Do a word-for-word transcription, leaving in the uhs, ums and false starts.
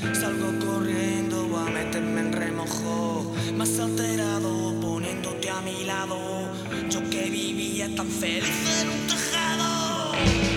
Salgo corriendo a meterme en remojo, más alterado poniéndote a mi lado. Yo que vivía tan feliz en un tejado.